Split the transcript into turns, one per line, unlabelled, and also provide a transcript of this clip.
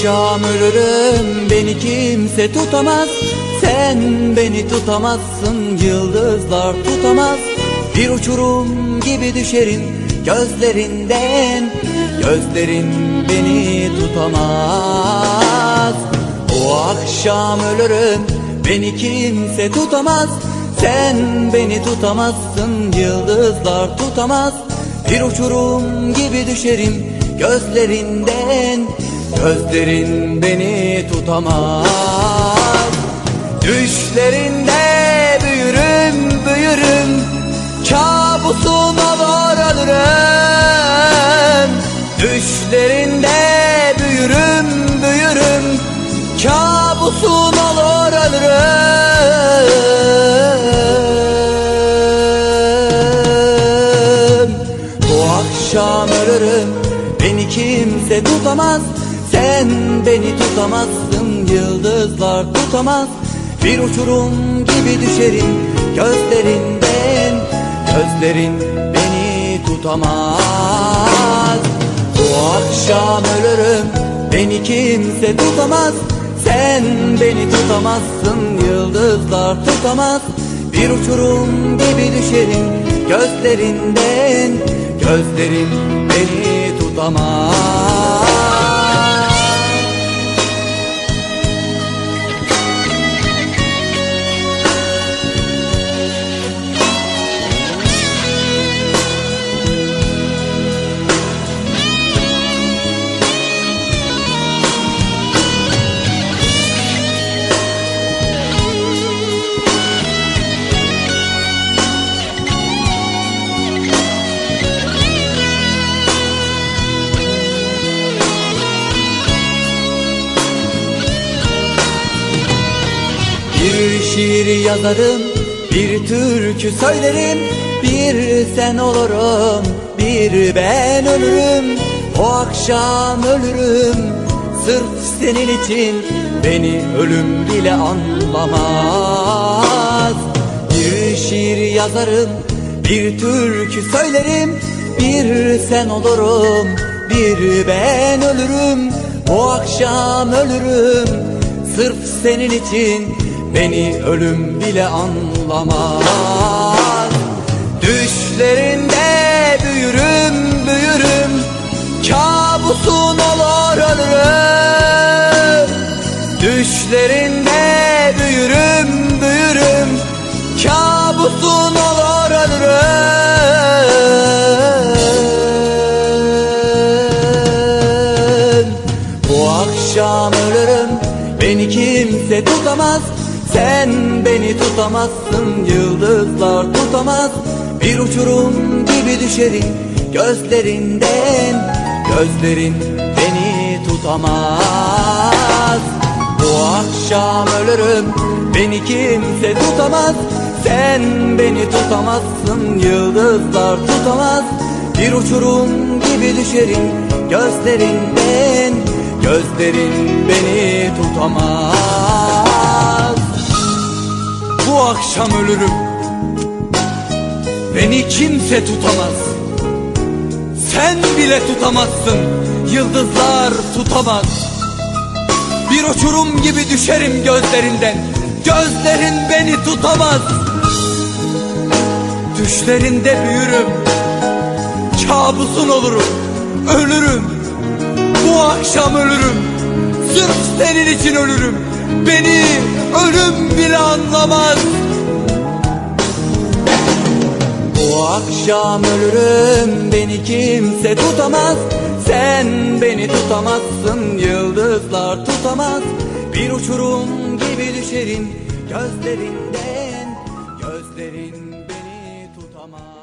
akşam ölürüm, beni kimse tutamaz. Sen beni tutamazsın, yıldızlar tutamaz. Bir uçurum gibi düşerim gözlerinden, gözlerin beni tutamaz. O akşam ölürüm, beni kimse tutamaz. Sen beni tutamazsın, yıldızlar tutamaz. Bir uçurum gibi düşerim gözlerinden, gözlerin beni tutamaz. Düşlerinde büyürüm, büyürüm, kabusun olur ölürüm. Düşlerinde büyürüm, büyürüm, kabusun olur ölürüm. Bu akşam ölürüm, beni kimse tutamaz. Sen beni tutamazsın, yıldızlar tutamaz. Bir uçurum gibi düşerim gözlerinden, gözlerin beni tutamaz. Bu akşam ölürüm, beni kimse tutamaz. Sen beni tutamazsın, yıldızlar tutamaz. Bir uçurum gibi düşerim gözlerinden, gözlerin beni tutamaz. Bir şiir yazarım, bir türkü söylerim. Bir sen olurum, bir ben ölürüm. O akşam ölürüm, sırf senin için beni ölüm bile anlamaz. Bir şiir yazarım, bir türkü söylerim. Bir sen olurum, bir ben ölürüm. O akşam ölürüm, sırf senin için beni ölüm bile anlamaz. Düşlerinde büyürüm, büyürüm, kabusun olur ölürüm. Düşlerinde büyürüm, büyürüm, kabusun olur ölürüm. Bu akşam ölürüm, beni kimse tutamaz. Sen beni tutamazsın, yıldızlar tutamaz. Bir uçurum gibi düşerim gözlerinden, gözlerin beni tutamaz. Bu akşam ölürüm, beni kimse tutamaz. Sen beni tutamazsın, yıldızlar tutamaz. Bir uçurum gibi düşerim gözlerinden, gözlerin beni tutamaz. Bu akşam ölürüm, beni kimse tutamaz. Sen bile tutamazsın, yıldızlar tutamaz. Bir uçurum gibi düşerim gözlerinden, gözlerin beni tutamaz. Düşlerinde büyürüm, kabusun olurum, ölürüm. Bu akşam ölürüm, sırf senin için ölürüm. Beni ölüm bile anlamaz. Bu akşam ölürüm, beni kimse tutamaz. Sen beni tutamazsın, yıldızlar tutamaz. Bir uçurum gibi düşerim gözlerinden, gözlerin beni tutamaz.